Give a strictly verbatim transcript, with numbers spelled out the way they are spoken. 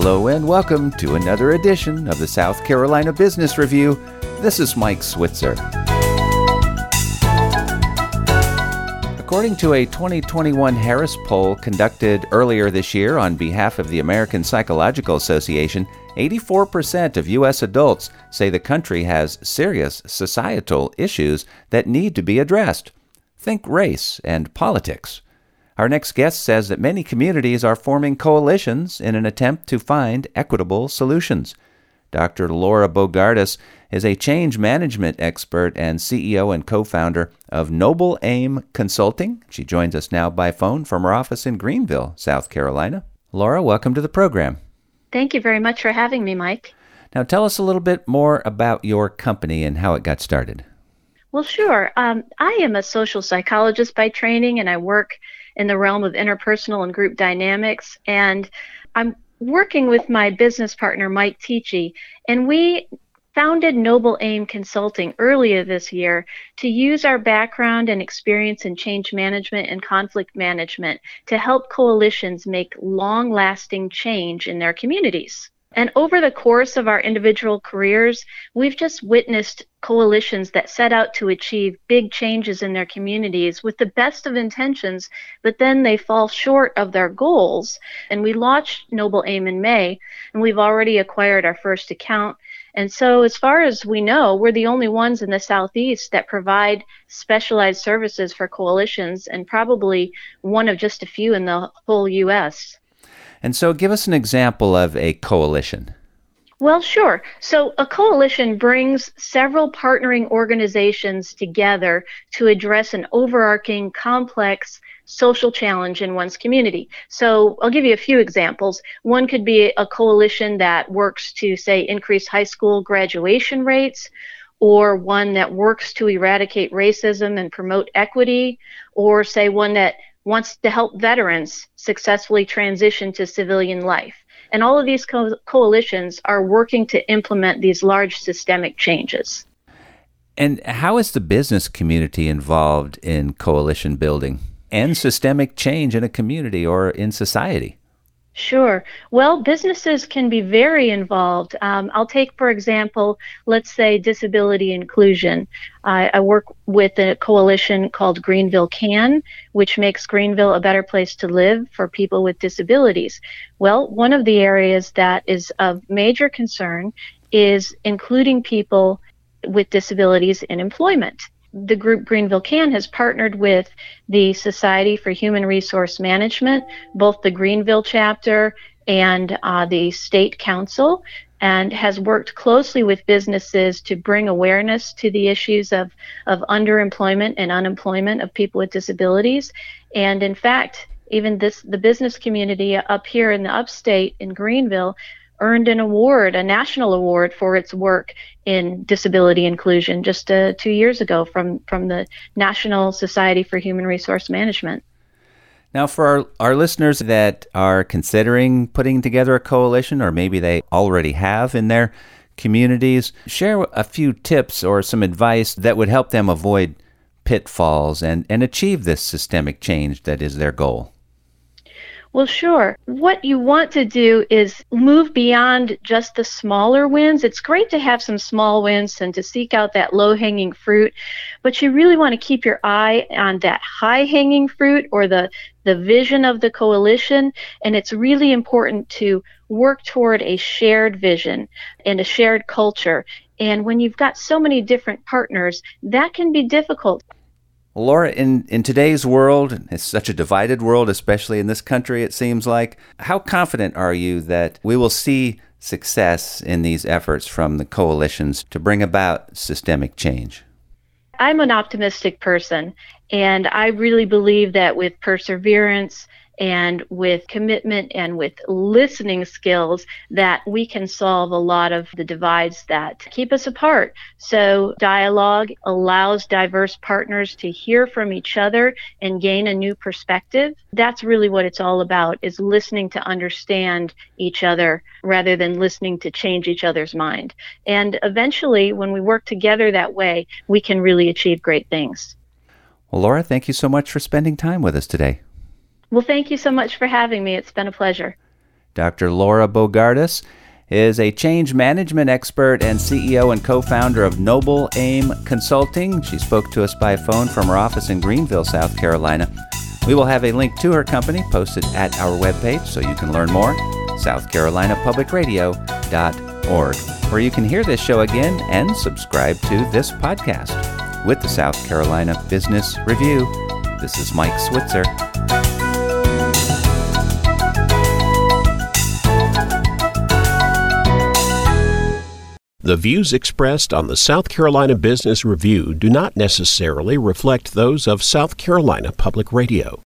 Hello and welcome to another edition of the South Carolina Business Review. This is Mike Switzer. According to a twenty twenty-one Harris poll conducted earlier this year on behalf of the American Psychological Association, eighty-four percent of U S adults say the country has serious societal issues that need to be addressed. Think race and politics. Our next guest says that many communities are forming coalitions in an attempt to find equitable solutions. Doctor Laura Bogardus is a change management expert and C E O and co-founder of Noble Aim Consulting. She joins us now by phone from her office in Greenville, South Carolina. Laura, welcome to the program. Thank you very much for having me, Mike. Now tell us a little bit more about your company and how it got started. Well, sure. Um, I am a social psychologist by training, and I work in the realm of interpersonal and group dynamics. And I'm working with my business partner, Mike Tichy, and we founded Noble Aim Consulting earlier this year to use our background and experience in change management and conflict management to help coalitions make long-lasting change in their communities. And over the course of our individual careers, we've just witnessed coalitions that set out to achieve big changes in their communities with the best of intentions, but then they fall short of their goals. And we launched Noble Aim in May, and we've already acquired our first account. And so as far as we know, we're the only ones in the Southeast that provide specialized services for coalitions, and probably one of just a few in the whole U S And so give us an example of a coalition. Well, sure. So a coalition brings several partnering organizations together to address an overarching, complex social challenge in one's community. So I'll give you a few examples. One could be a coalition that works to, say, increase high school graduation rates, or one that works to eradicate racism and promote equity, or, say, one that wants to help veterans successfully transition to civilian life. And all of these co- coalitions are working to implement these large systemic changes. And how is the business community involved in coalition building and systemic change in a community or in society? Sure. Well, businesses can be very involved. Um, I'll take, for example, let's say disability inclusion. I, I work with a coalition called Greenville Can, which makes Greenville a better place to live for people with disabilities. Well, one of the areas that is of major concern is including people with disabilities in employment. The group Greenville Can has partnered with the Society for Human Resource Management, both the Greenville chapter and uh, the state council, and has worked closely with businesses to bring awareness to the issues of, of underemployment and unemployment of people with disabilities. And in fact, even this the business community up here in the upstate in Greenville earned an award, a national award, for its work in disability inclusion just uh, two years ago from, from the National Society for Human Resource Management. Now, for our, our listeners that are considering putting together a coalition, or maybe they already have in their communities, share a few tips or some advice that would help them avoid pitfalls and, and achieve this systemic change that is their goal. Well, sure. What you want to do is move beyond just the smaller wins. It's great to have some small wins and to seek out that low-hanging fruit, but you really want to keep your eye on that high-hanging fruit, or the, the vision of the coalition, and it's really important to work toward a shared vision and a shared culture. And when you've got so many different partners, that can be difficult. Laura, in, in today's world, it's such a divided world, especially in this country, it seems like. How confident are you that we will see success in these efforts from the coalitions to bring about systemic change? I'm an optimistic person, and I really believe that with perseverance and with commitment and with listening skills, that we can solve a lot of the divides that keep us apart. So dialogue allows diverse partners to hear from each other and gain a new perspective. That's really what it's all about, is listening to understand each other rather than listening to change each other's mind. And eventually, when we work together that way, we can really achieve great things. Well, Laura, thank you so much for spending time with us today. Well, thank you so much for having me. It's been a pleasure. Doctor Laura Bogardus is a change management expert and C E O and co-founder of Noble Aim Consulting. She spoke to us by phone from her office in Greenville, South Carolina. We will have a link to her company posted at our webpage so you can learn more, south carolina public radio dot org, where you can hear this show again and subscribe to this podcast. With the South Carolina Business Review, this is Mike Switzer. The views expressed on the South Carolina Business Review do not necessarily reflect those of South Carolina Public Radio.